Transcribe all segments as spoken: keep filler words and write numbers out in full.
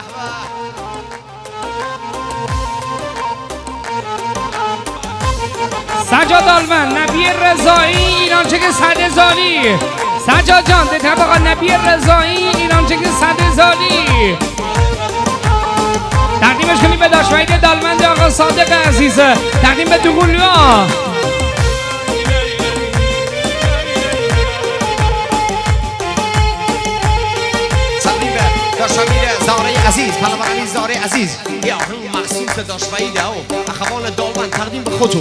سجاد آلمن، نبی رضایی، ایران چه که صد هزاری. سجاد جان ده طبقا نبی رضایی، ایران چه که صد هزاری. تقدیمش کنیم به داشوید دالمند آقا صادق عزیزه. تقدیم به دوغولیا. سلیم به داشوید زاره عزیز، پلوانی زاره عزیز. یا هم مخصوص داشوید او اخوان دالمند تقدیم به خودتون.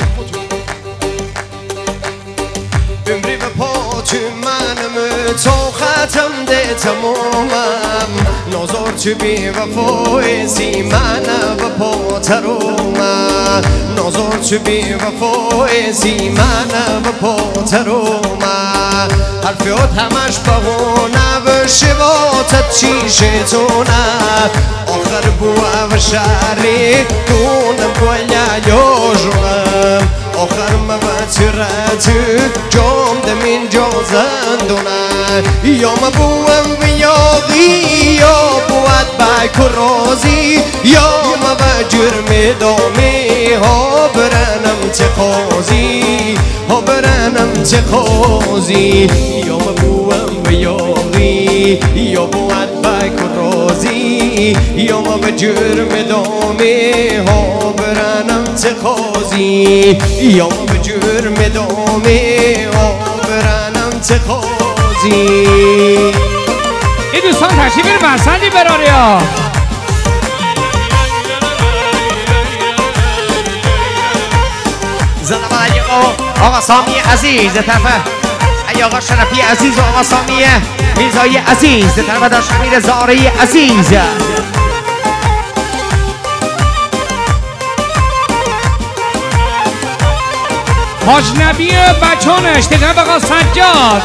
عمری به پاچ منم تا ختم ده تمامم نازار چه بی وفای سی من به پاترومم نازار چه بی وفای سی من به پاترومم حرفیات همش بهونه و شباتت چیشتونه آخر بوه و شهری دونم گویا یاجونم آخر مبترت جام دمین جازندونه یا مبوم بیاغی یا بود بک رازی یا مبجر مدامی ها برنم تقاضی ها برنم تقاضی یا مبوم بیاغی یا بود بک رازی یا مبجر مدامی ها برنم تقاضی یا به جرم دامی آبرنم تقاضی. این دوستان تشریف بیارید مسندی براره ها. زنده باد آقا سامی عزیز طرف ای آقا شرفی عزیز و آقا سامی میرزایی عزیز طرف داشمیر زاری عزیز. حاج نبی بچانش دیگه بقا سجاد.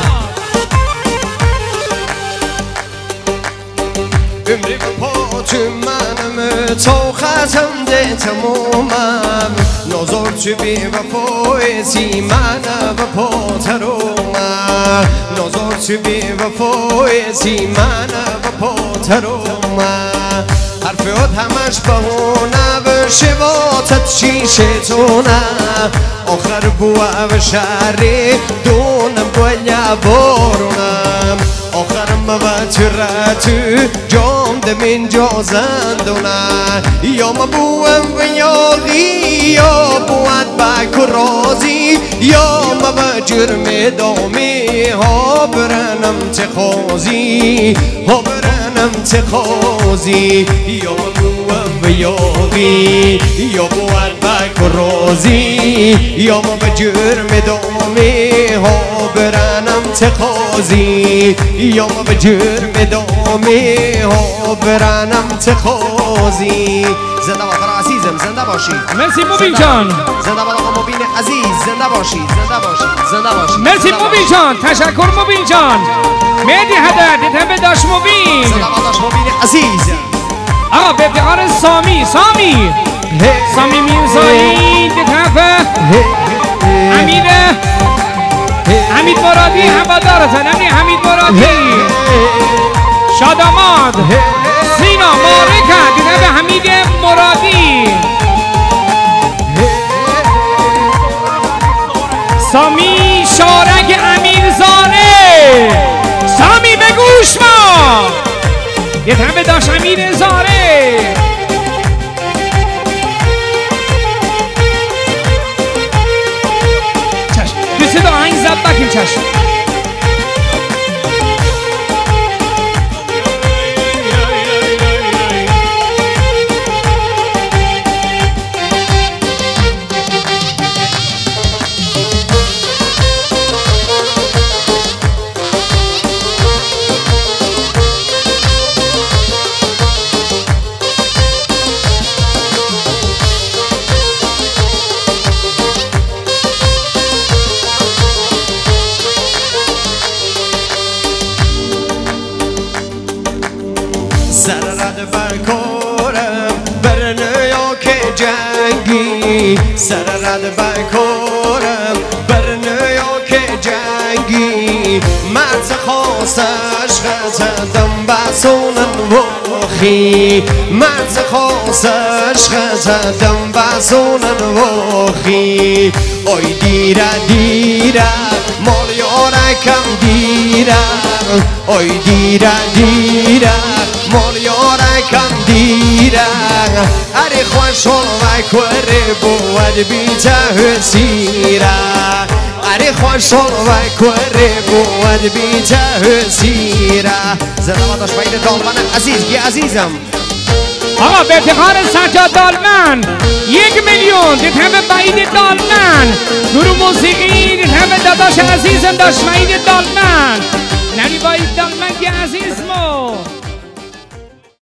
عمری به پاچ منم تا ختم ده تمامم نازار چه بی وفای سی من به پاترومم نازار چه بی وفای سی من به پاترومم حرفیات همش بهونه و شباتت چیشتونه آخر بوه و شهری دونم گویا بارونم آخر مبترت جام دمین جازندونه یا مبوم و یاغی یا بود بک رازی یا مبجر مدامی ها برنم تقاضی ها برنم تقاضی یا مبوم و یاغی یا بود بک رازی یا مبجر مدامی ها برنم تقاضی یا به جرم دامی ها برنم تقاضی. زنده باد عزیزم زنده باشی. مرسی مبین جان. زنده باد آقا مبین عزیز زنده باشی زنده باشی زنده باشی. مرسی مبین جان تشکر مبین جان. مهدی هدر دیدم به داش مبین. زنده باد داش مبین عزیز. آقا به افتخار سامی سامی سامی میرزایی دیدم امیر حمید مرادی هوادارتن امیر حمید مرادی شاداماد سینا مارکه دیدم به حمید مرادی سامی شارک امیرزاده سامی به گوش ما دیدم به داش امیر زاره چشم دوستی دا آهنگ زد بکیم چشم سررد برکارم برنه یا که جنگی سررد برکارم برنه یا که جنگی مرد خواستش غزدم بر بسون وخی مرز خواستش خزدم بسون وخی اوی دیره دیره مال یارکم دیره اوی دیره دیره مال یارکم دیره اری خوشحال و کره بود بی جه سیره اری خوشحال و کره بود بی جه سیره زنم داشت باید دالمن عزیز گی عزیزم آقا به افتخار سجاد دالمن یک میلیون دید همه باید دالمن گروه موسیقی دید همه داداش عزیزم داشت باید دالمن نری باید دالمن گی عزیز